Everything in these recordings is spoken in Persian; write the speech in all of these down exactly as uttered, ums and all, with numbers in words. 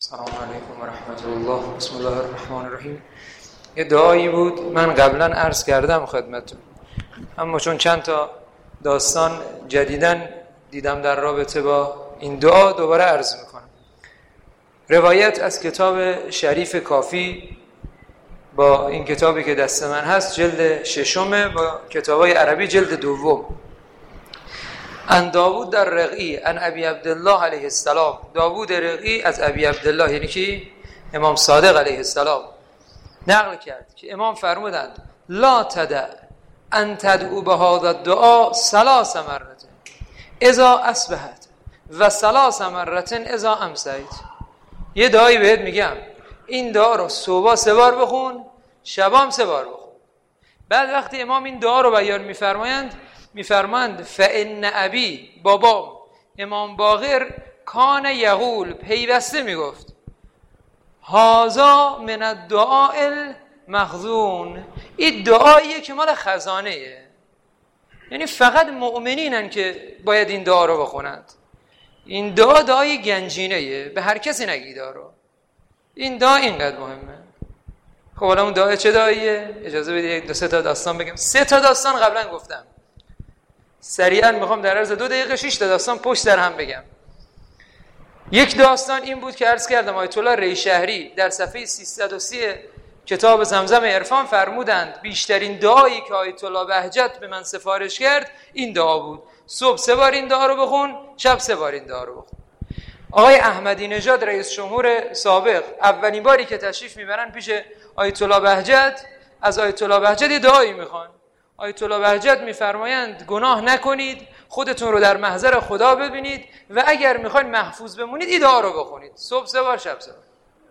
السلام علیکم و رحمت الله. بسم الله الرحمن الرحیم. یه دعایی بود من قبلا عرض کردم خدمتتون، اما چون چند تا داستان جدیداً دیدم در رابطه با این دعا دوباره عرض میکنم. روایت از کتاب شریف کافی با این کتابی که دست من هست جلد ششمه، با کتابای عربی جلد دوم. ان داوود در رقی ان ابی عبدالله علیه السلام. داوود رقی از ابی عبدالله یعنی کی؟ امام صادق علیه السلام نقل کرد که امام فرمودند لا تدع ان تدعو بهذا الدعاء ثلاث مرات اذا اصبحت و ثلاث مرات اذا امسیت. یه دعایی بهت میگم، این دعا رو صبح سه بار بخون، شبام سه بار بخون. بعد وقتی امام این دعا رو بیان میفرمایند میفرمایند فان ابی، بابام امام باقر کان یقول، پیوسته میگفت هذا من الدعاء المخزون، این دعاییه که مال خزانه، یعنی فقط مؤمنینن که باید این دعا رو بخونند. این دعا دعای گنجینه، به هر کسی نگی دعا رو. این دعا اینقدر مهمه. خب حالا اون دعا چه دعاییه؟ اجازه بدید یک دو سه تا داستان بگم. سه تا داستان قبلا گفتم، سریعا میخوام در عرض دو دقیقه شش تا داستان پشت در هم بگم. یک داستان این بود که عرض کردم آیت الله ریشهری در صفحه سیصد و سی کتاب زمزم عرفان فرمودند بیشترین دعایی که آیت الله بهجت به من سفارش کرد این دعا بود. صبح سه بار این دعا رو بخون، شب سه بار این دعا رو بخون. آقای احمدی نژاد رئیس جمهور سابق اولین باری که تشریف میبرن پیش آیت الله بهجت، از آیت الله بهجت یه دعایی میخوان. آیت الله بهجت میفرمایند گناه نکنید، خودتون رو در محضر خدا ببینید و اگر میخواید محفوظ بمونید این دعا رو بخونید، صبح سه بار شب سه بار.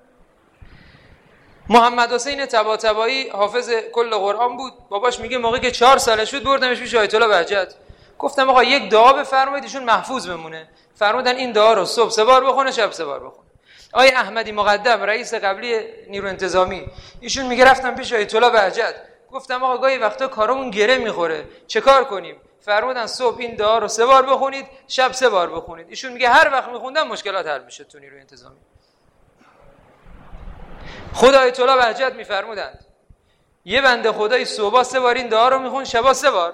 محمد حسین طباطبایی حافظ کل قرآن بود، باباش میگه موقعی که چهار سالش بود بردمش پیش آیت الله بهجت، گفتم آقا یک دعا بفرمایید ایشون محفوظ بمونه. فرمودن این دعا رو صبح سه بار بخونه، شب سه بار بخونه. آقای احمدی مقدم رئیس قبلی نیرو انتظامی، ایشون میگه رفتم پیش آیت الله بهجت، گفتم آقا گاهی وقتا کارمون گره میخوره، چه کار کنیم؟ فرمودن صبح این دعا رو سه بار بخونید، شب سه بار بخونید. ایشون میگه هر وقت میخوندم مشکلات حل میشه تو نیروی انتظامی. خود آیت الله بهجت میفرمودند یه بنده خدای صبح سه بار این دعا رو میخوند، شب سه بار.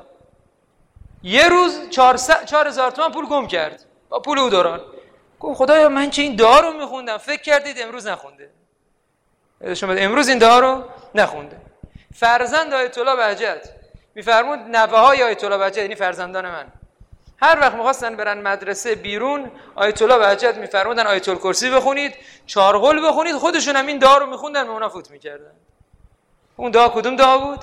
یه روز چهار هزار تومان پول گم کرد با پول او دوران. گفت خدایا من چه این دعا رو میخوندم، فکر کردید امروز نخونده. شما امروز این دعا رو نخونده. فرزند آیت الله بهجت میفرمود نوه‌های آیت الله بهجت یعنی فرزندان من هر وقت می‌خواستن برن مدرسه بیرون، آیت الله بهجت میفرمودن آیت الکرسی بخونید، چهار قل بخونید، خودشون هم این دعا رو میخوندن، به اونا فوت میکردن. اون دعا کدوم دعا بود؟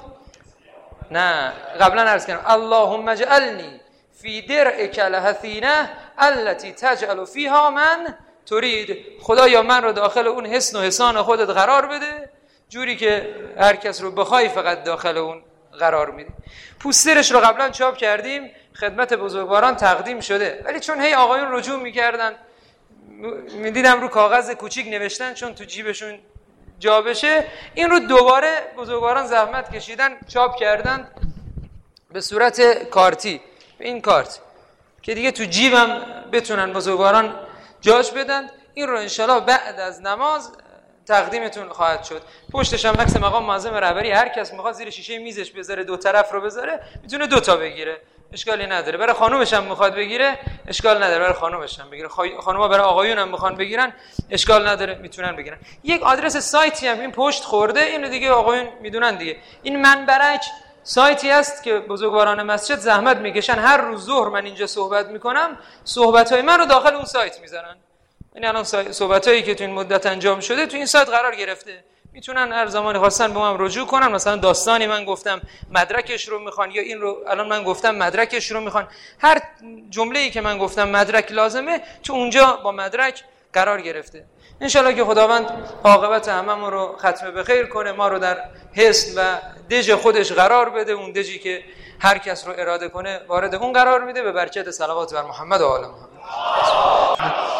نه قبلا عرض کردم اللهم اجعلنی فی درعک الحصینه التي تجعل فیها من ترید. خدایا من رو داخل اون حصن و حصان خودت قرار بده جوری که هر کس رو بخوای فقط داخل اون قرار میدی. پوسترش رو قبلا چاپ کردیم، خدمت بزرگواران تقدیم شده، ولی چون هی آقایون رجوع میکردن میدیدم رو کاغذ کوچیک نوشتن چون تو جیبشون جا بشه، این رو دوباره بزرگواران زحمت کشیدن چاپ کردن به صورت کارتی، به این کارت که دیگه تو جیبم بتونن بزرگواران جاش بدن. این رو انشالله بعد از نماز تقدیمتون خواهد شد. پشتش هم عکس مقام معظم رهبری، هر کس میخواد زیر شیشه میزش بذاره دو طرف رو بذاره میتونه دو تا بگیره، اشکالی نداره. برای خانومش هم میخواد بگیره اشکال نداره، برای خانومش هم بگیره. خانوما برای آقایون هم میخوان بگیرن اشکال نداره، میتونن بگیرن. یک آدرس سایتی هم این پشت خورده، اینو دیگه آقایون میدونن دیگه. این منبرک سایتی است که بزرگواران مسجد زحمت میکشن، هر روز ظهر من اینجا صحبت میکنم، صحبت‌های من رو داخل اون سایت میذارن. یعنی الان صحبتایی که تو این مدت انجام شده تو این سایت قرار گرفته، میتونن هر زمانی خواستن به من رجوع کنن. مثلا داستانی من گفتم مدرکش رو میخوان، یا این رو الان من گفتم مدرکش رو میخوان، هر جمله‌ای که من گفتم مدرک لازمه تو اونجا با مدرک قرار گرفته. انشالله که خداوند عاقبت هممون رو ختم به خیر کنه، ما رو در حصن و دژ خودش قرار بده، اون دژی که هر کس رو اراده کنه وارد اون قرار میده، به برکت صلوات بر محمد و آل محمد.